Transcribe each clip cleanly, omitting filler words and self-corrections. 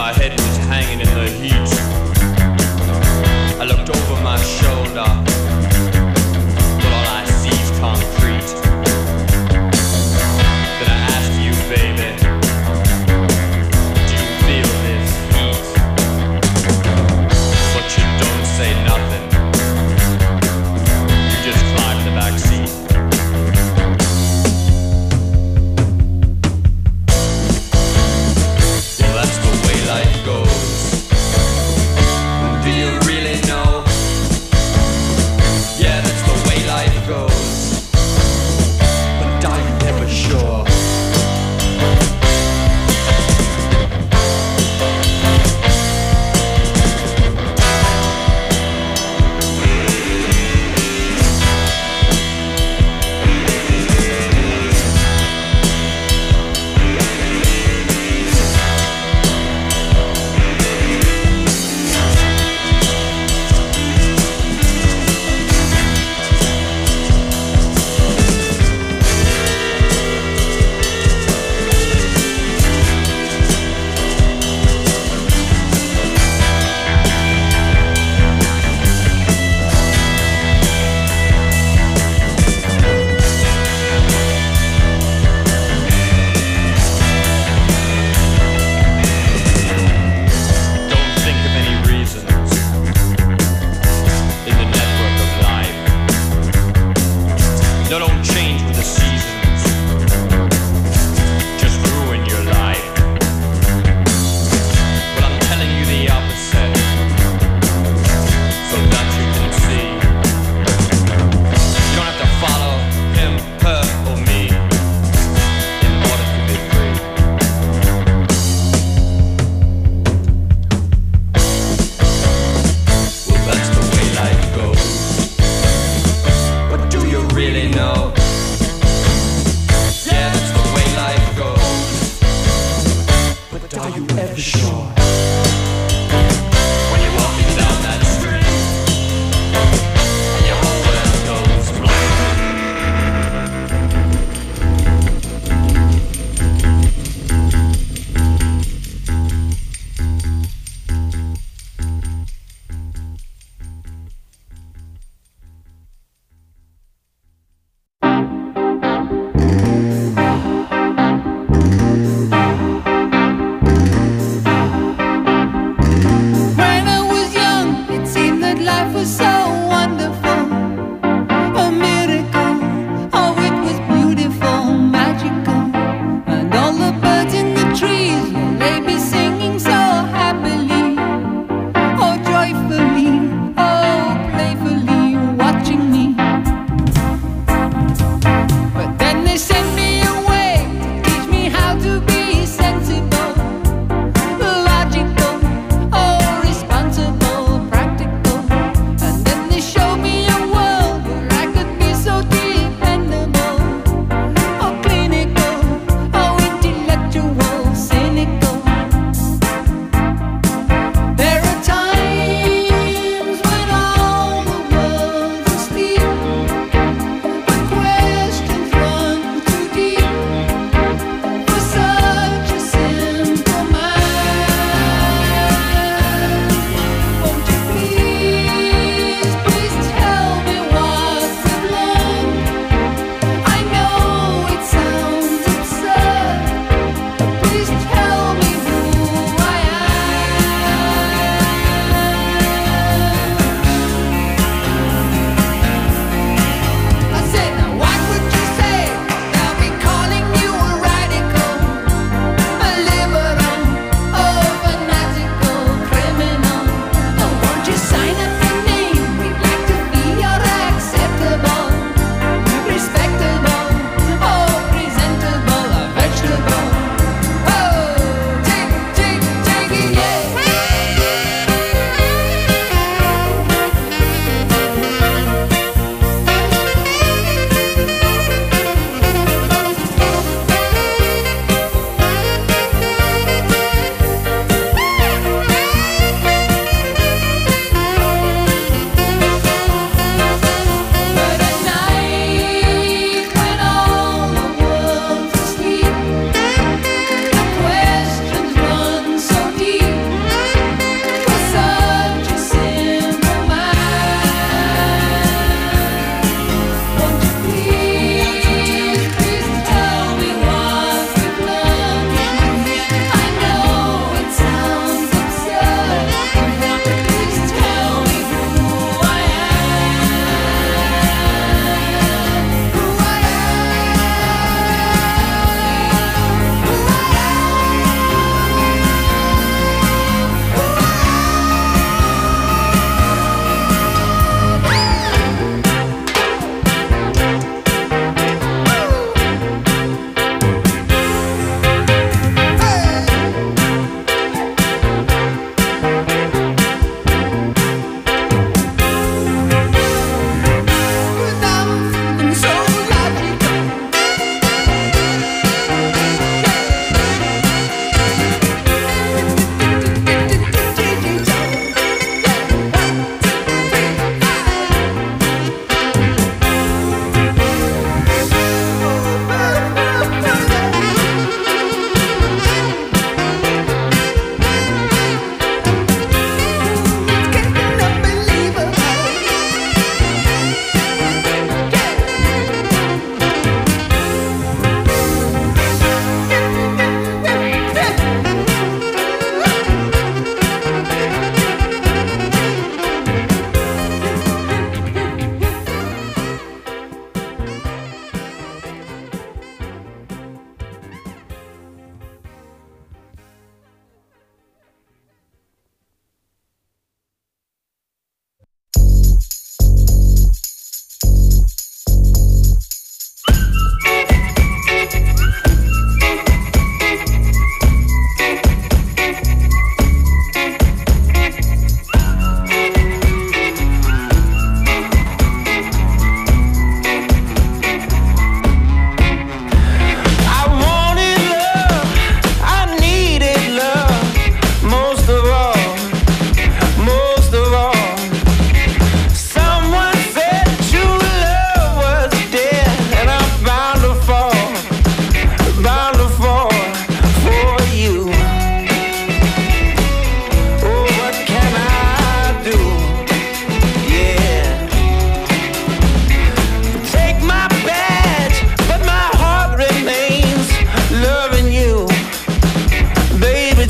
my head was hanging in the heat. I looked over my shoulder, but all I see is concrete. Then I asked you, baby, do you feel this heat? But you don't say nothing. You just climb the back seat. Well, that's the way life goes. Do you really know? Yeah, that's the way life goes. But are you never sure? No, don't change with the seasons. Just ruin your life. But I'm telling you the opposite, so that you can see. You don't have to follow him, her, or me in order to be free. Well, that's the way life goes. But do you really know? Yeah, that's the way life goes. But are you ever sure? When you're walking down that street and your whole world goes blank.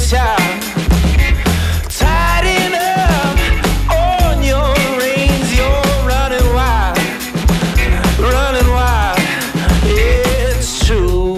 child. Tighten up on your reins, you're running wild, running wild. It's true.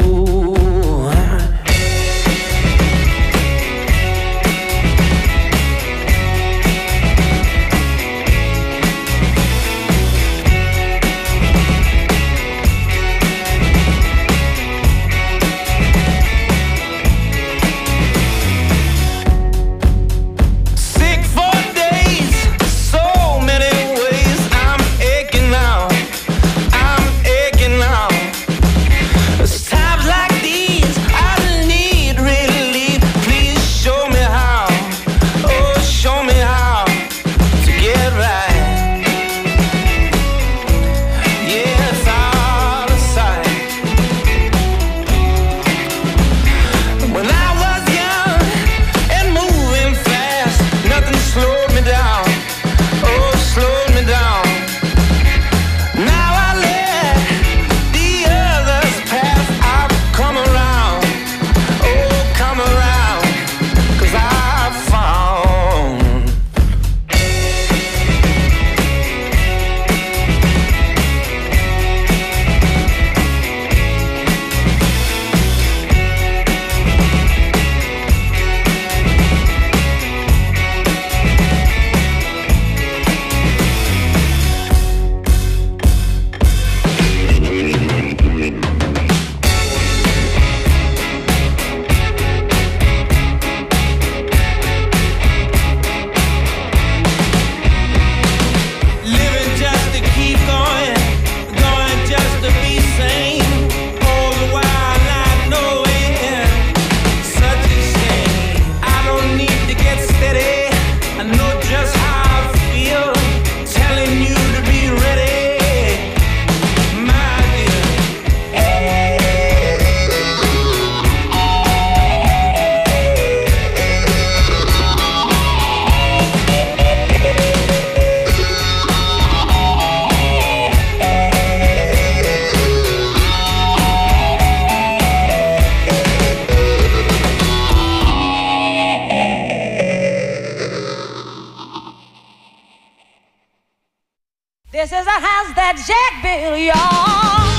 This is a house that Jack built, y'all.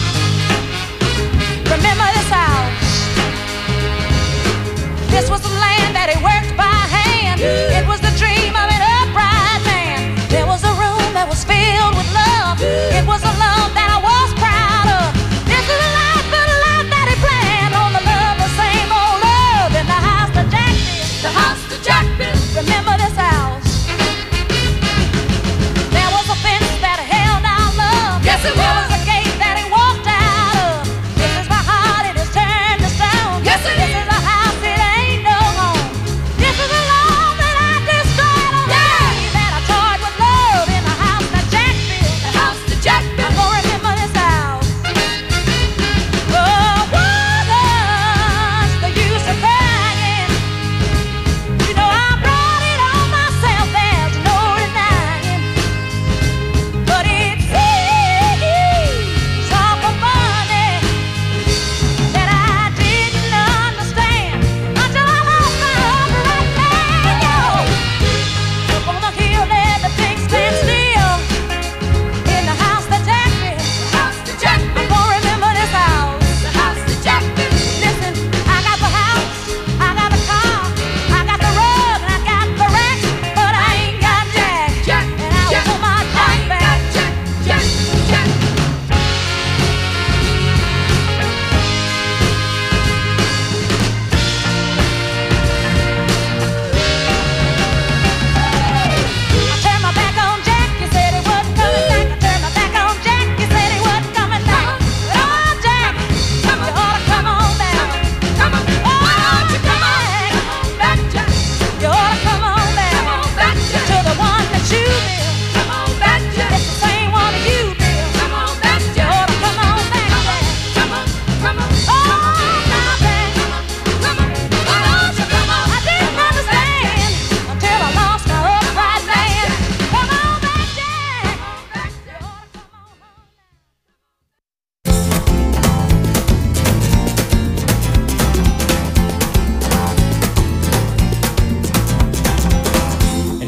Remember this house? This was the land that he worked by hand. It was the dream of an upright man. There was a room that was filled with love. It was a love that I was proud of. This is the life that he planned on the love, the same old love in the house that Jack built. The house that Jack built. Remember this house? There was a fence that held our love. Yes, it was. There was a gate that he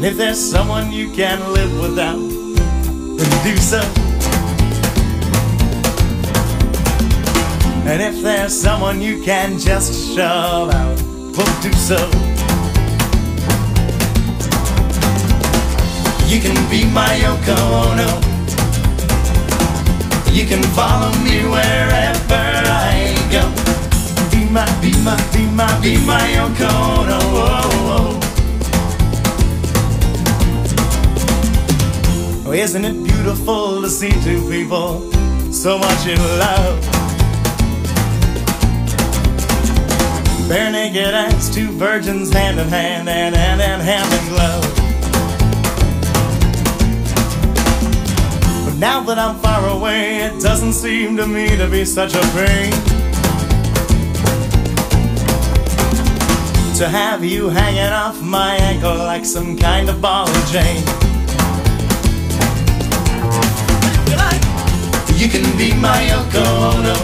And if there's someone you can't live without, then do so. And if there's someone you can just shove out, well, do so. You can be my Yoko Ono. You can follow me wherever I go. Be my Yoko Ono. Oh, isn't it beautiful to see two people so much in love? Bare naked as two virgins, hand in hand and hand in glove. But now that I'm far away, it doesn't seem to me to be such a pain to have you hanging off my ankle like some kind of ball and chain. You can be my Yoko Ono.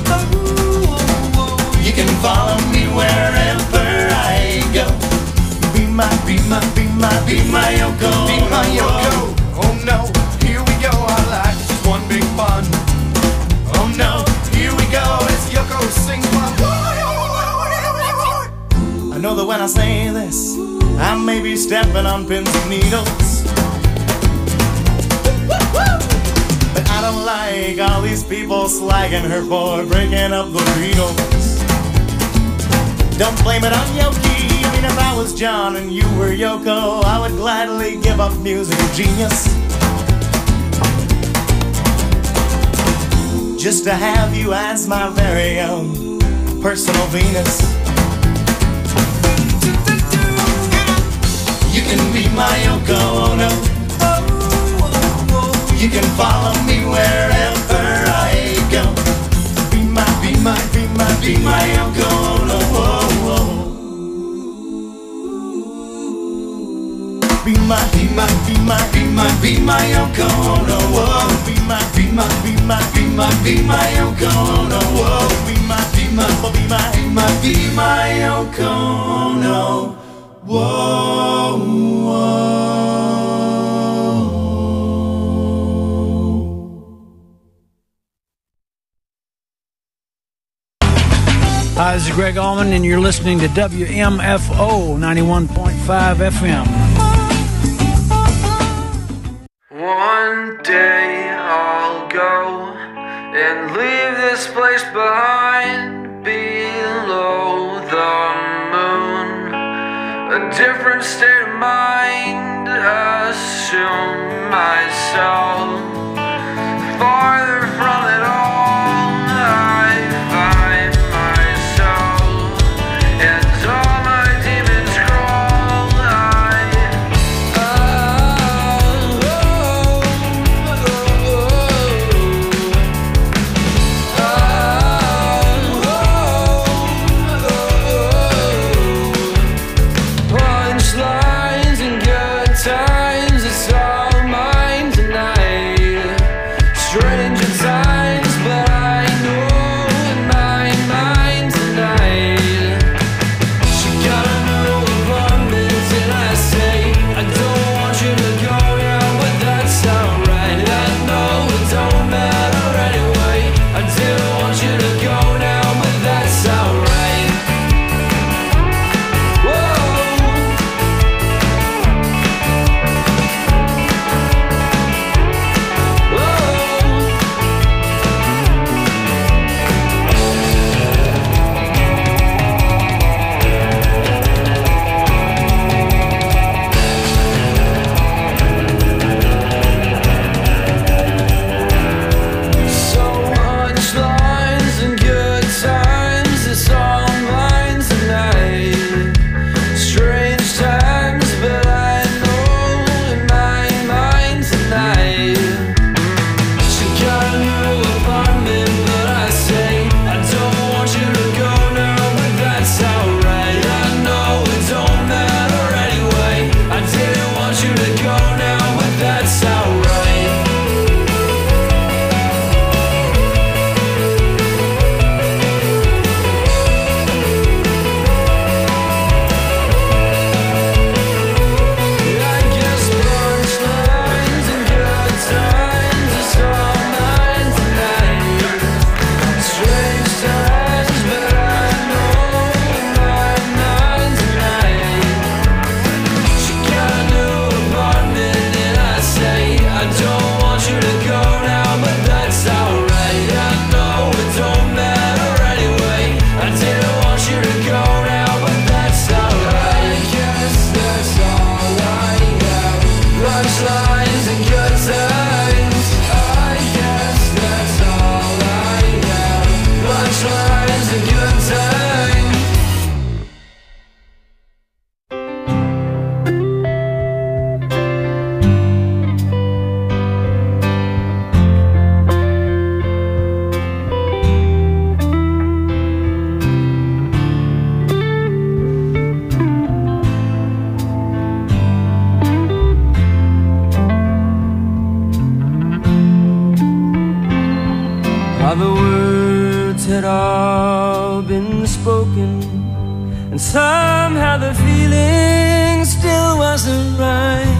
You can follow me wherever I go. Be my Yoko. Be my Yoko. Oh no, here we go. Our life is just one big fun. Oh no, here we go. It's Yoko sing fun. I know that when I say this, I may be stepping on pins and needles, but I don't like all these people slagging her for breaking up the Beatles. Don't blame it on Yoki. I mean, if I was John and you were Yoko, I would gladly give up musical genius just to have you as my very own personal Venus. You can be my Yoko Ono. You can follow me wherever I go. Be my Yoko Ono. Be my Yoko Ono. Be my Yoko Ono. Be my Yoko Ono. Whoa, Hi, this is Greg Allman, and you're listening to WMFO 91.5 FM. One day I'll go and leave this place behind, below the moon. A different state of mind, assume myself farther from it all. I find myself and all my demons crawl. Punchlines and good times, it's all mine tonight. Stranger times. had all been spoken, and somehow the feeling still wasn't right.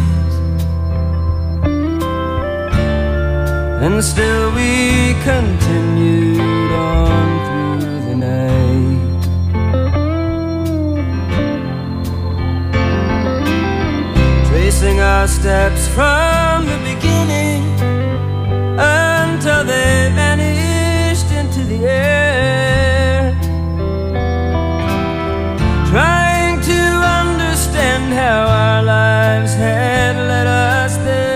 And still we continued on through the night. Tracing our steps from the beginning until they vanished into the air. Trying to understand how our lives had led us there.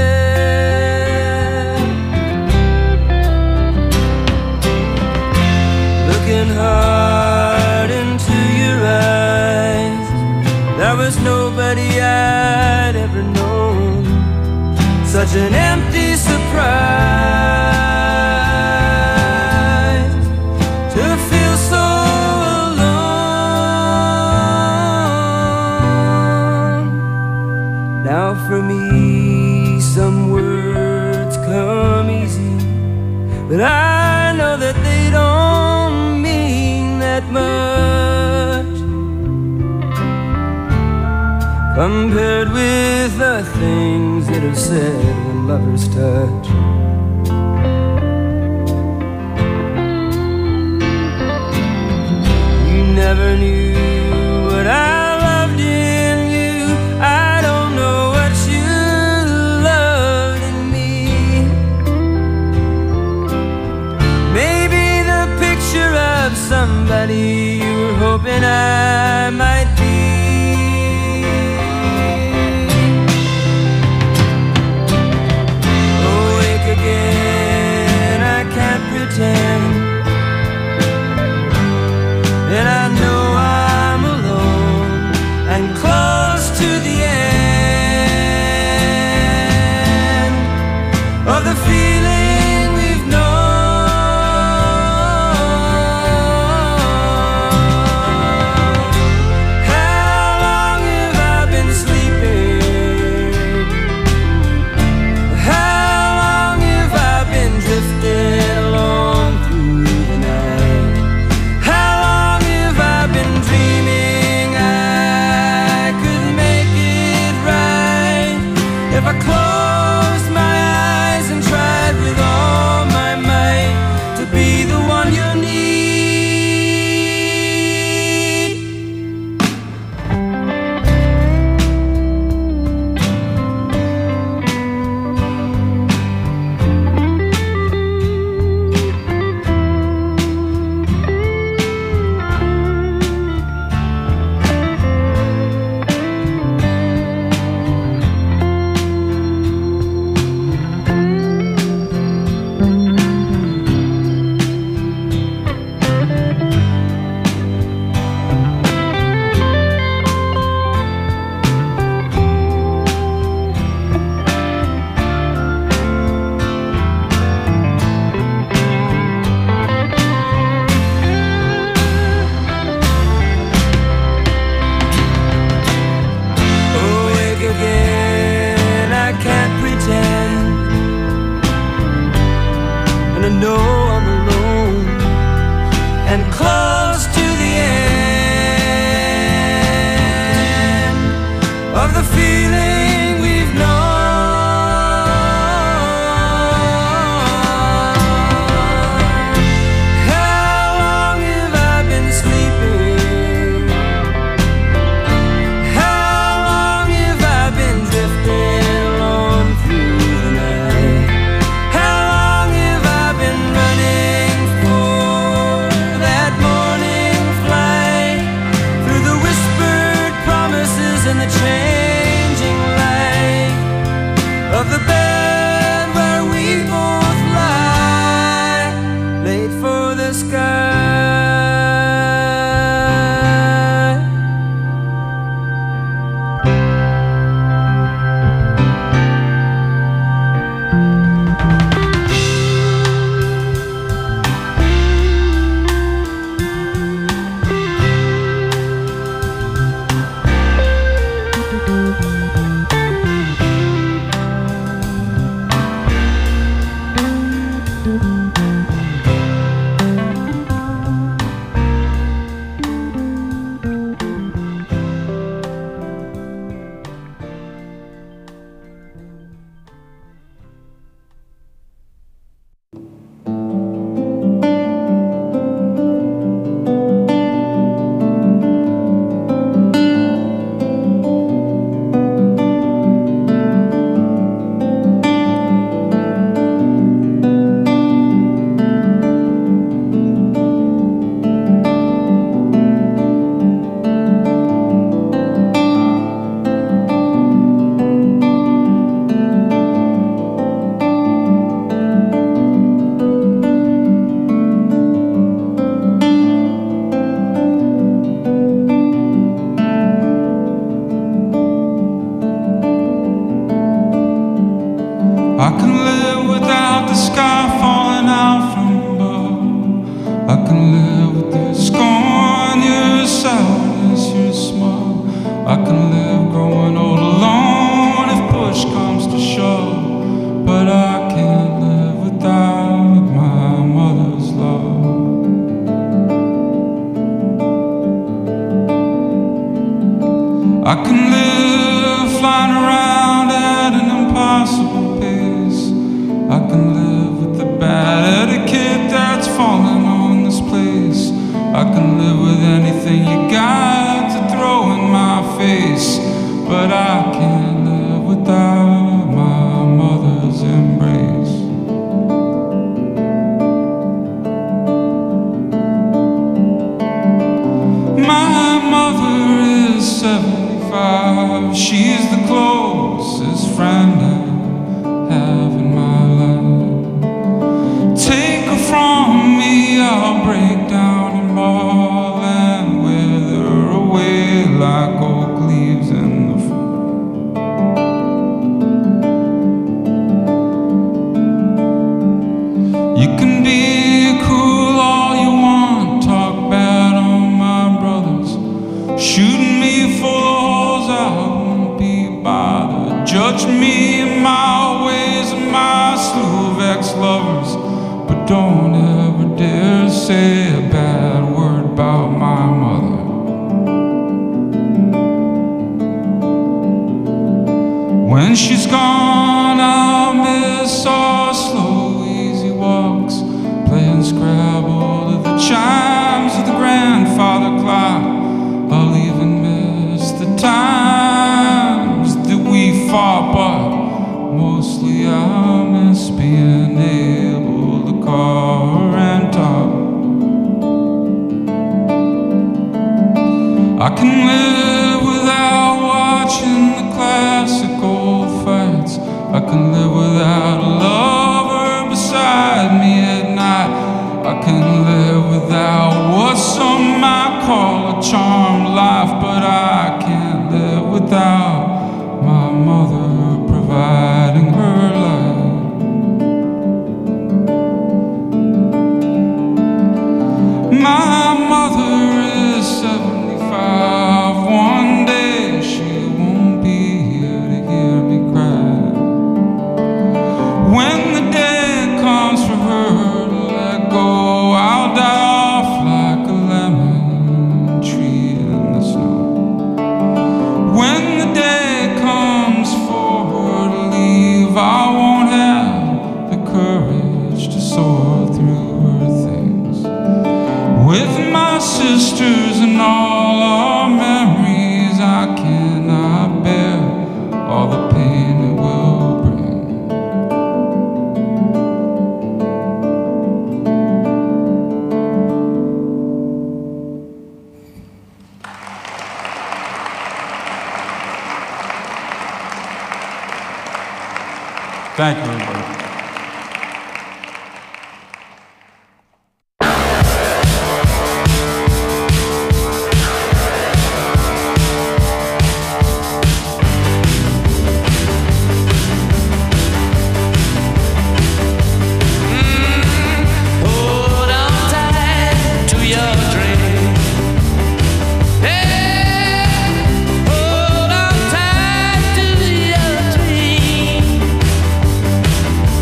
Hard into your eyes, there was nobody I'd ever known. Such an empty surprise to feel so alone. Now for me some words come easy, but I know that they don't that much compared with the things that are said when lovers touch. You never knew what I loved in you. I don't know what you loved in me. Maybe the picture of somebody you were hoping I might be. Awake again, I can't pretend, and I know I'm alone and close to the end of the feeling we've known. And the change I can live growing old alone if push comes to shove, but I can't live without my mother's love. I can live flying around at an impossible pace. I can live with the bad etiquette that's falling on this place. I can live with anything you got to throw in my face, but I can't live without my mother's embrace. My mother is 75. She's the closest friend I have in my life. Take her from me, I'll break down and maul and wither away like oak leaves in the fall. You can be cruel all you want, talk bad on my brothers, shooting me full of holes, I won't be bothered. Judge me in my ways and my slew of ex-lovers, but don't ever dare say a bad word about my mother. When she's gone, I'll miss our slow, easy walks, playing Scrabble to the chimes of the grandfather clock. I'll even miss the times that we fought, but mostly I'll miss being able to call her and talk. I can live without watching the classic old fights. I can live without a lover beside me at night. I can live without what some might call a charmed life, but I can't live without my mother providing her life. My mother is 75. One day she won't be here to hear me cry. When the day comes for her to let go, I'll die off like a lemon tree in the snow. When the day comes for her to leave, I won't have the courage to soar through her things. With my sisters and all our memories, I cannot bear all the pain it will bring. Thank you, everybody. Hold on tight to your dream. Hey, hold on tight to your dream.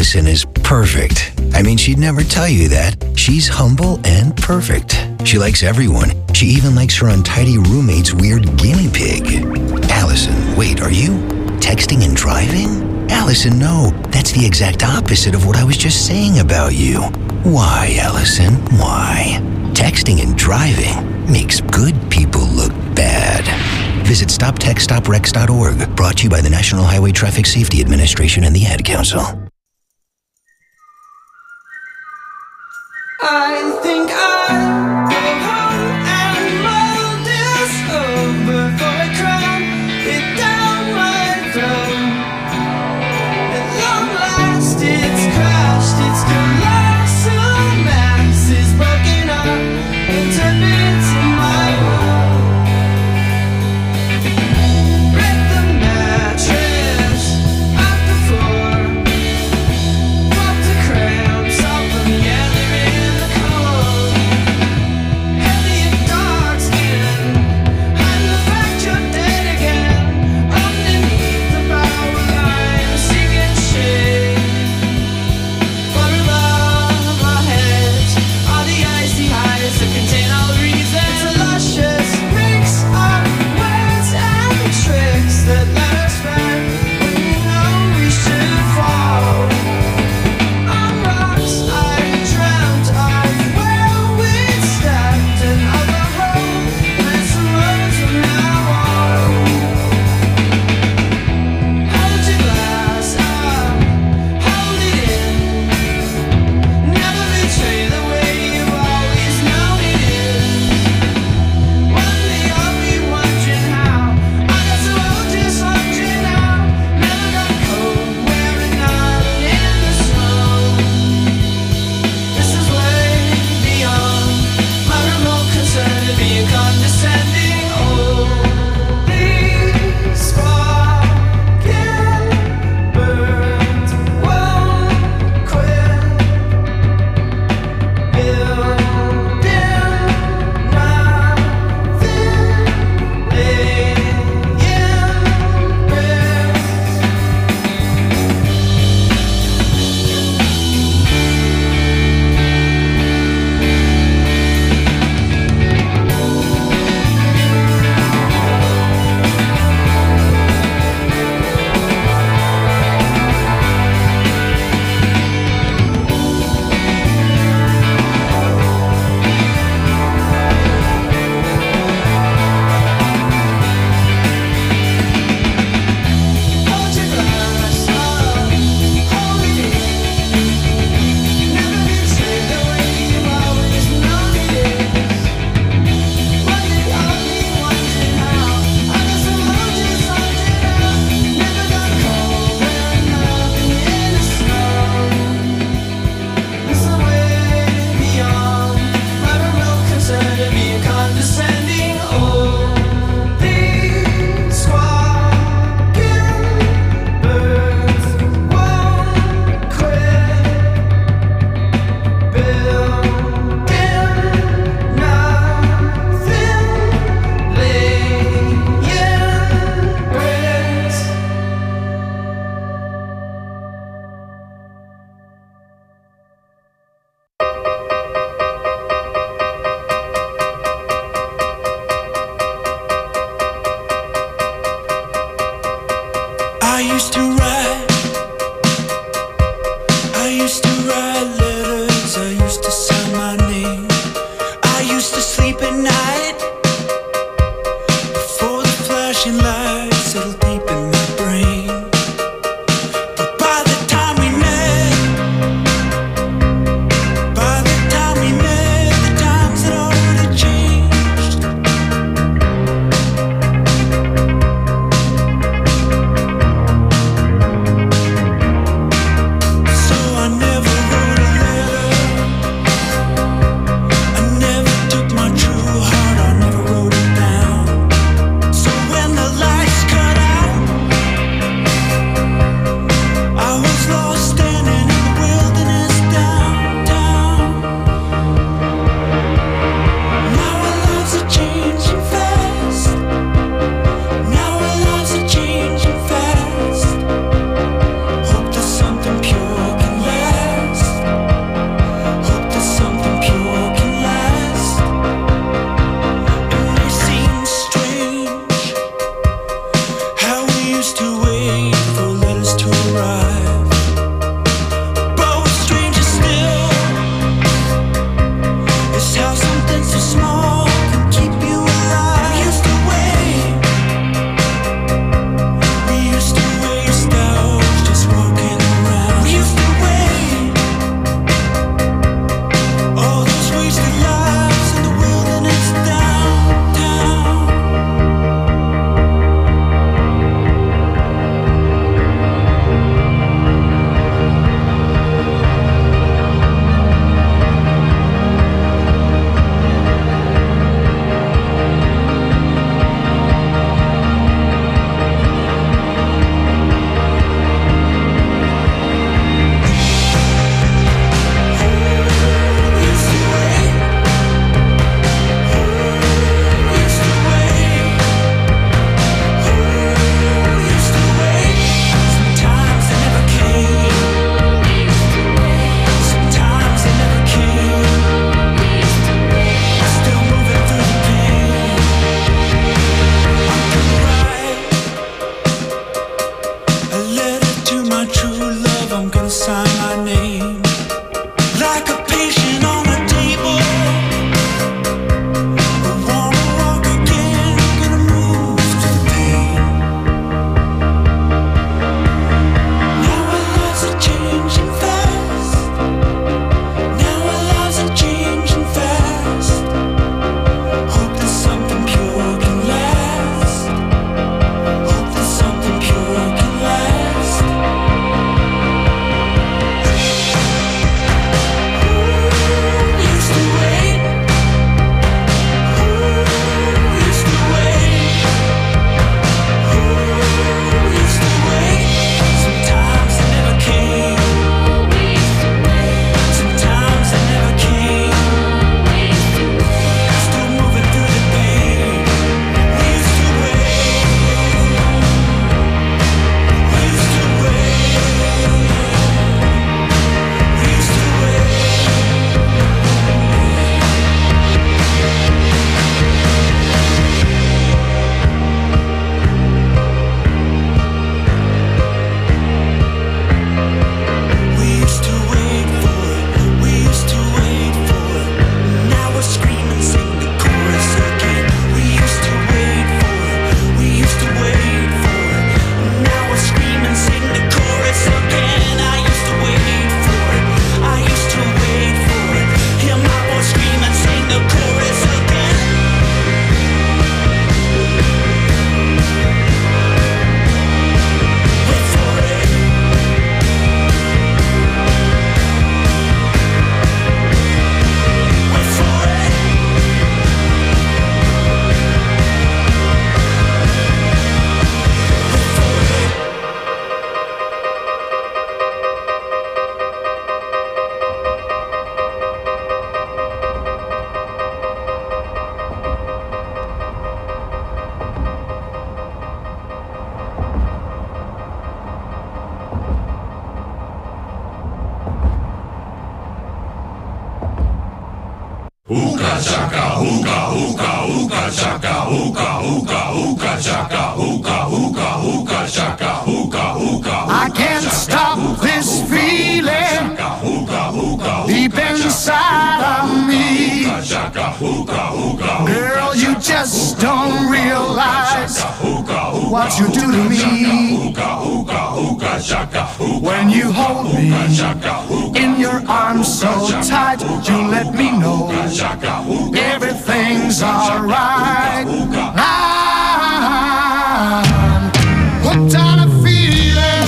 Allison is perfect. I mean, she'd never tell you that. She's humble and perfect. She likes everyone. She even likes her untidy roommate's weird guinea pig. Allison, wait, are you texting and driving? Allison, no. That's the exact opposite of what I was just saying about you. Why, Allison? Why? Texting and driving makes good people look bad. Visit StopTextStopWrecks.org. Brought to you by the National Highway Traffic Safety Administration and the Ad Council. I think I'll go home and mull this over for a crown it down my throat. At long last it's crashed, its colossal mass is broken up into bits in my world. Break the mattress off the floor, pop the cramps off of the other end. Ooga chaka, ooga, ooga, ooga chaka, ooga, ooga, ooga chaka, ooga, ooga, ooga chaka, ooga, ooga. I can't stop this feeling deep inside of me. Girl, you just don't realize what you do to me. When you hold me in your arms so tight, you let me know everything's alright. I'm hooked on a feeling,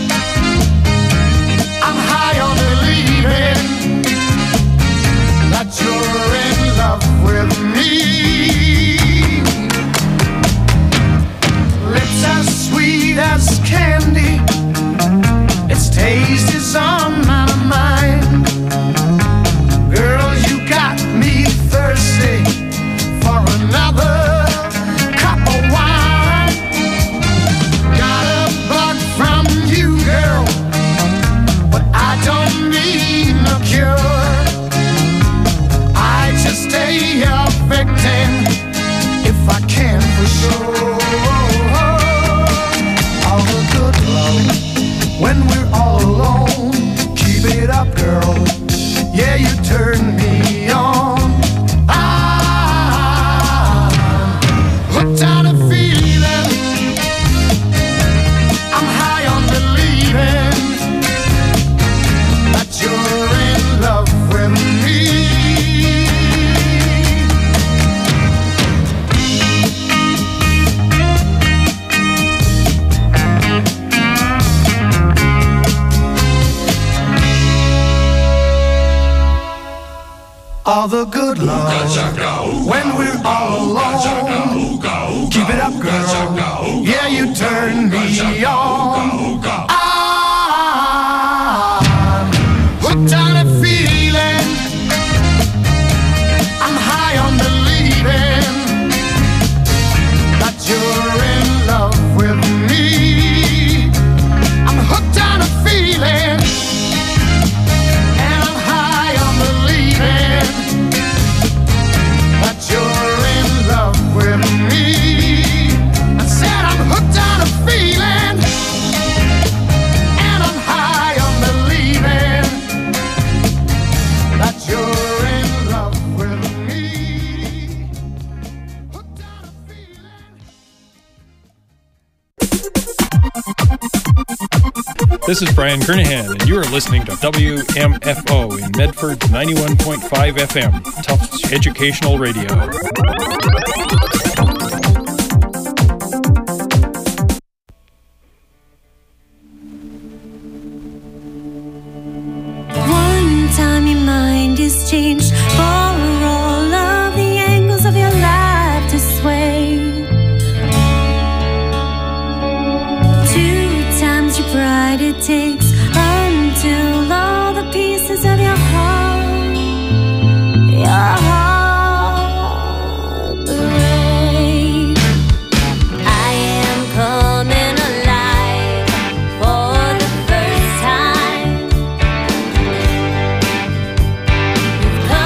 I'm high on believing that you're in love with me. Lips as sweet as candy, its taste is on my mind. Girl, you got me thirsty for another cup of wine. Got a bug from you, girl, but I don't need no cure. I just stay a victim if I can for sure. All the good love when we're all alone. Keep it up, girl. Yeah, you turn me on. I'm hooked on a feeling, I'm high on believing that you're in love with me. All the good love when we're all alone. Keep it up, girl. Yeah, you turn me on. I'm hooked on a feeling, I'm high on believing that you're in love with me. I'm hooked on a feeling, and I'm high on believing that you're in love with me. I said I'm hooked on a feeling, and I'm high on believing that you're in love with me. Hooked on a feeling. This is Brian Kernahan, and you are listening to WMFO in Medford 91.5 FM, Tufts Educational Radio. One time your mind is changed for all of the angles of your life to sway. Two times your pride it takes until all the pieces of your heart break. I am coming alive for the first time. You've come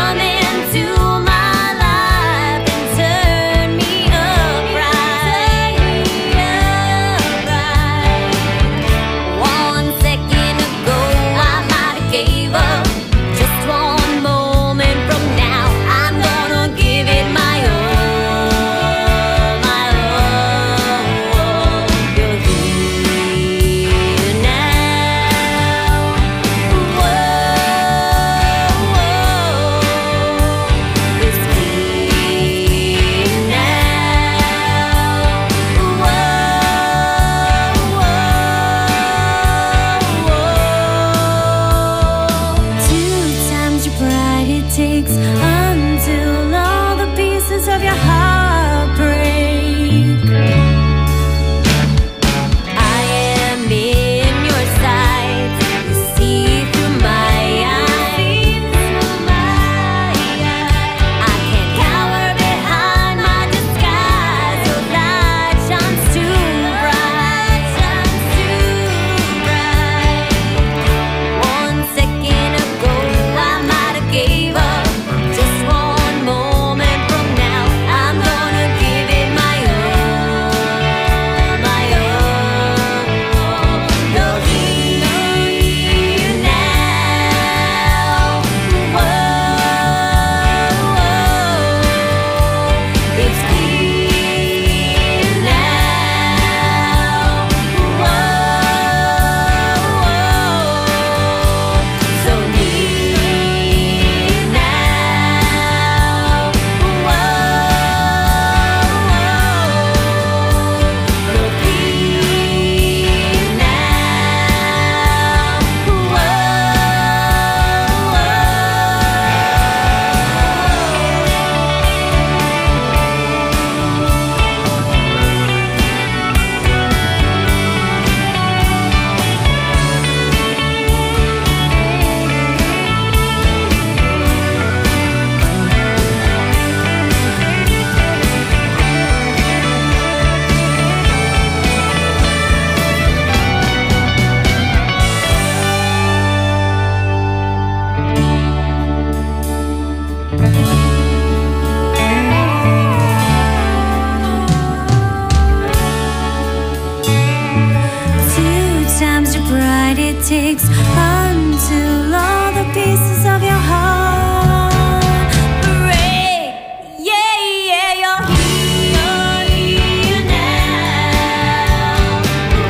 until all the pieces of your heart break. Yeah, yeah, you're here now.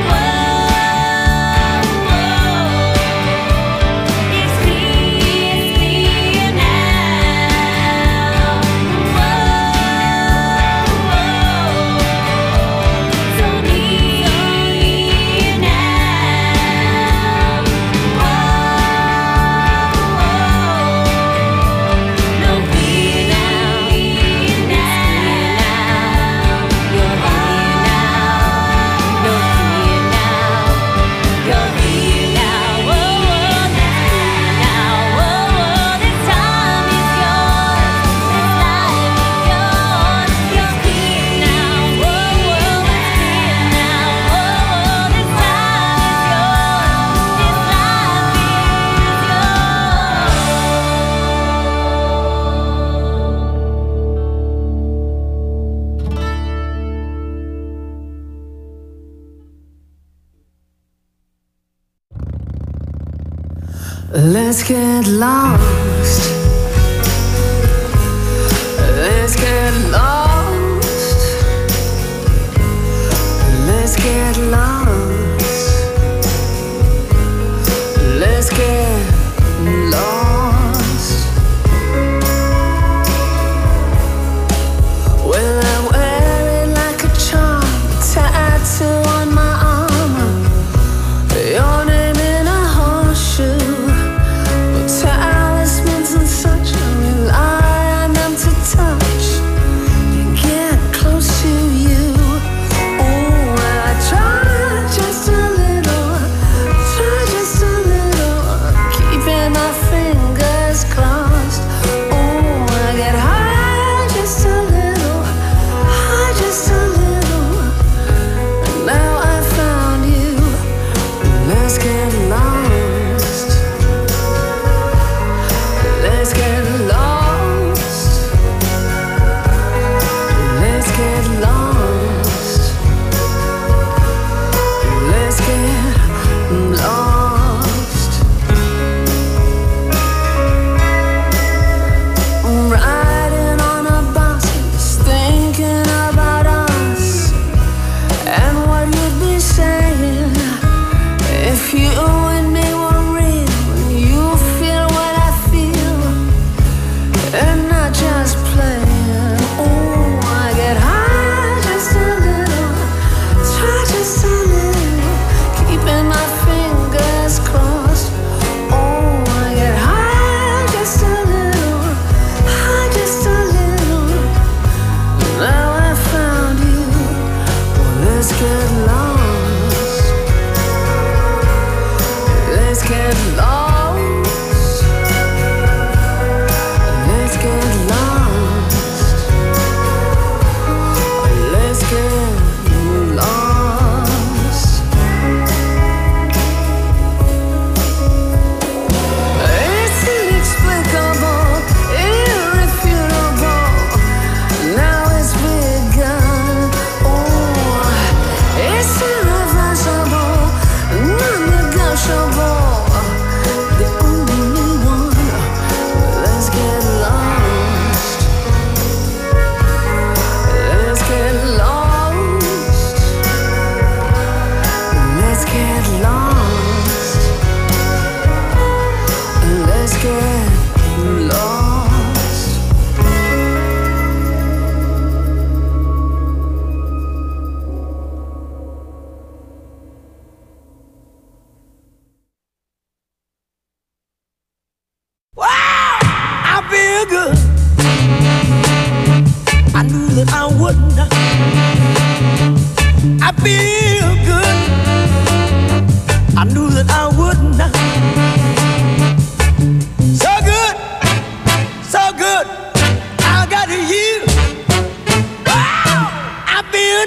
Whoa, whoa. It's clear now. Whoa, whoa. So near now. No fear now. You're here now. No fear now. You're here now. Whoa, now. Whoa, this time is yours. This life is yours. You're here now. Whoa, it's here now. Whoa, this time is yours. This life is Let's get lost. Let's get lost. Let's get lost. Let's get lost. Well, I wear it like a charm, tattoo on my armor. Your name in a horseshoe. Talismans and such, I rely on them to touch and get close to you. Oh, I try just a little, keeping my fingers crossed. Oh, I get high just a little, and now I found you. Let's get lost. Let's get lost. Let's get lost. Let's get lost. I'm riding on a bus, just thinking about us and what you'd be saying if you and me were real, and you feel what I feel, and not just playing. Oh, I get high just a little, try just a little, keeping my fingers crossed. Oh, I get high just a little, now I found you. Well, let's get lost. Let's get lost. Let's get lost. Let's get lost. It's inexplicable, irrefutable. Now it's begun. Oh, it's irreversible, non-negotiable. The only one. Let's get lost. Let's get lost. Let's get lost. Let's get lost. I feel good. I knew that I wouldn't. I feel good. I knew that I wouldn't. So good, so good. I got you. Wow, I feel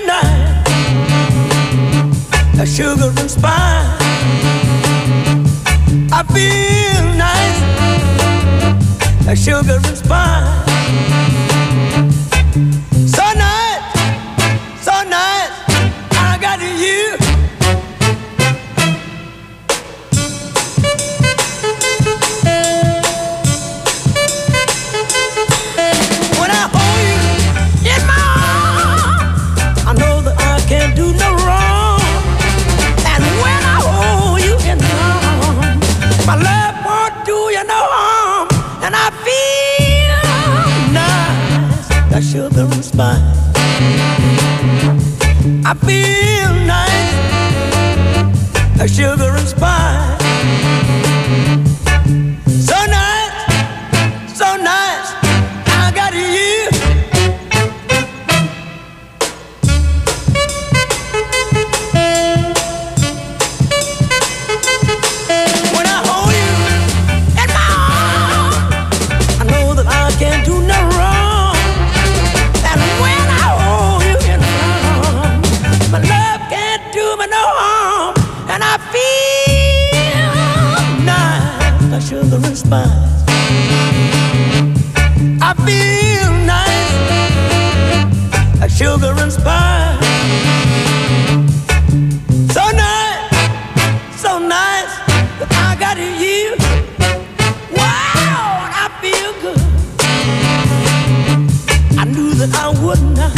nice. A sugar and spice. I feel nice. A sugar and spice. So nice, so nice. I got you. sugar and spice. I feel nice like sugar and spice. So nice, so nice, I got you. When I hold you in my arms, I know that I can't do no wrong. And when I hold you in my arms, my love can't do me no harm. And I feel nice like sugar and spice. I feel nice like sugar and spice. So nice, so nice that I got you. Wow, and I feel good. I knew that I would not.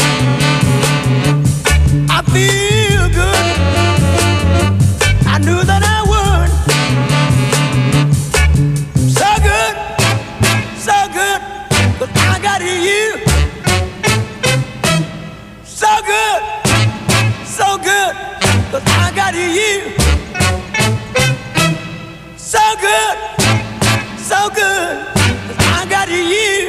I feel good. I knew that I would. So good, so good, but I got you. So good, so good, but I got you. So good, so good, but I got you.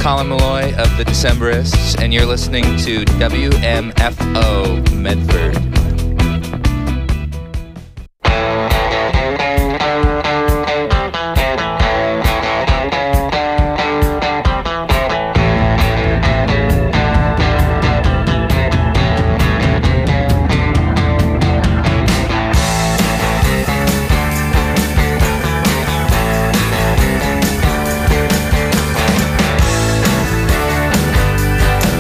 Colin Malloy of the Decemberists, and you're listening to WMFO Medford.